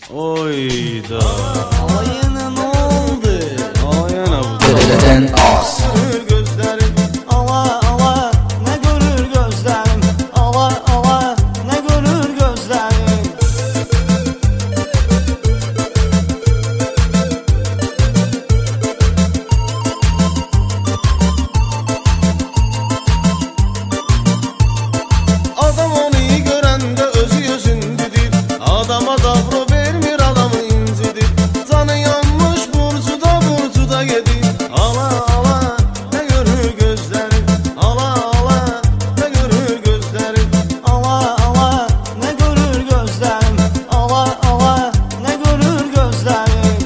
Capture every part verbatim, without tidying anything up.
Oyda. Ama yine ne oldu? Aa yana bu. Dededen az. Görür gözlerim, ala ala ne görür gözlerim, ala ala ne görür gözlerim. Adam onu görende özü özündedir. Adama davro vermir, adamı incidir. Canı yanmış burcuda burcuda gedir. Ala ala ne görür gözlerim, ala ala ne görür gözlerim. Ala ala ne görür gözlerim, ala ala ne görür gözlerim.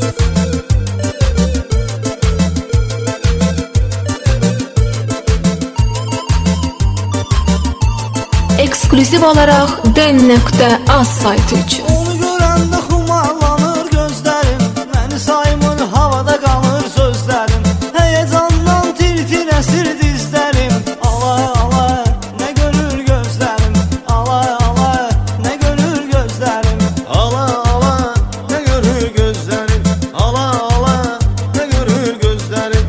Ekskluziv olaraq den nöqtə az saytı üçün. Onu görəndə xumarlanır gözlərim, məni saymır havada qalır sözlərim. Həyəcandan tir-tir əsir dizlərim, ala ala nə görür gözlərim, ala ala nə görür gözlərim. Ala ala ne görür gözlerim, ala ala ne görür gözlerim.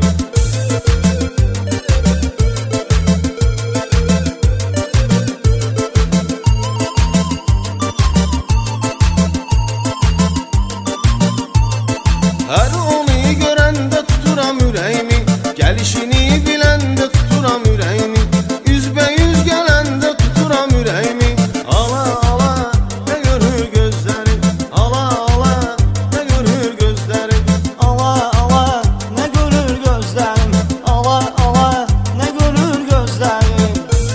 Her onu görende tuturam yüreğimi, gelişini bilende tuturam yüreğimi, yüzbe yüz gelende tuturam yüreğimi. Ala ala ne görür gözlerim, ala ala ne görür gözlerim. Ala ala ne görür gözlərim, ala ala nə görür gözlərim.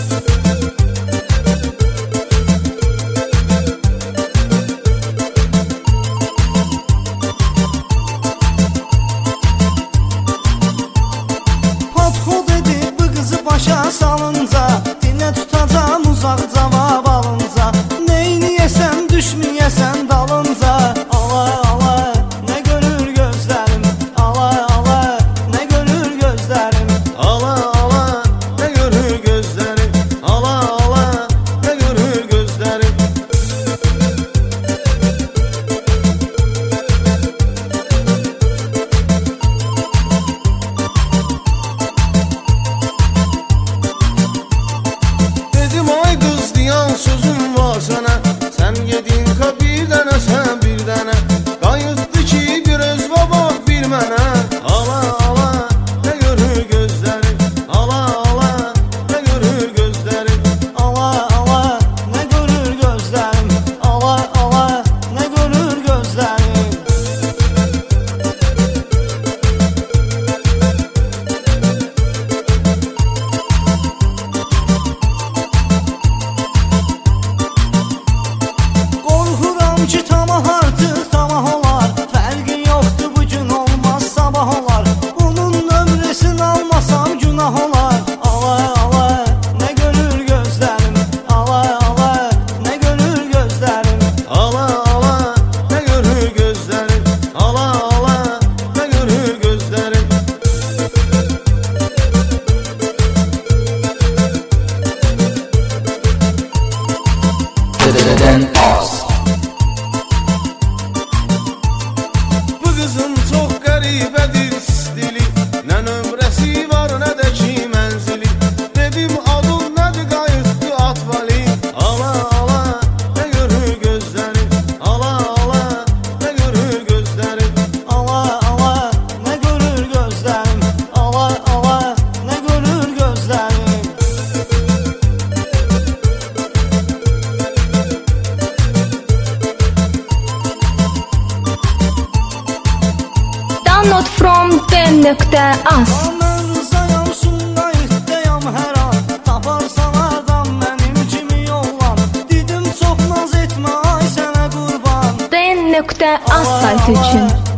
Xod-xod edib bu qızı başa salınca, dinə tutacam uzaq cavab alınca. Neyniyəsən düşməyəsən dalınca, ala ala nə görür gözlərim, ala ala nə görür gözlərim. Ala ala ne görür gözlerim, ala ala ne görür gözlerim. Dedim ay kız diyan sözüm var sana. Sen yedin ka bir dene, sen bir dene. Kayıttı ki bir özve bak bir mənə. Ala ala ne görür gözlerim, ala ala ne görür gözlerim. Ala ala nə görür gözlərim, ala ala nə görür gözlərim. Qorxuram ki tamah artıq tamah olar, fərqi yoxdur bu gün olmaz sabah olar. Onun ömrəsini almasam günah olar. Ala ala nə görür gözlərim, ala ala nə görür gözlərim. Ala ala ne görür gözlerim, ala ala ne görür gözlerim. Dededen az. Bu kızın çok qəribədir stili, nə nömrəsi var nə də ki mənzili. Dedim adın nədir, qayıtdı atvali. Ala ala ne görür gözlerim, ala ala ne görür gözlerim. Ala ala nə görür gözlərim, ala ala nə görür gözlərim. Download from den nöqtə az. Mən rızayam, Sumqayıtdayam hər an. Taparsan adam mənim kimi yollan. Dedim çox naz etmə ay sənə qurban. den nöqtə az saytı üçün.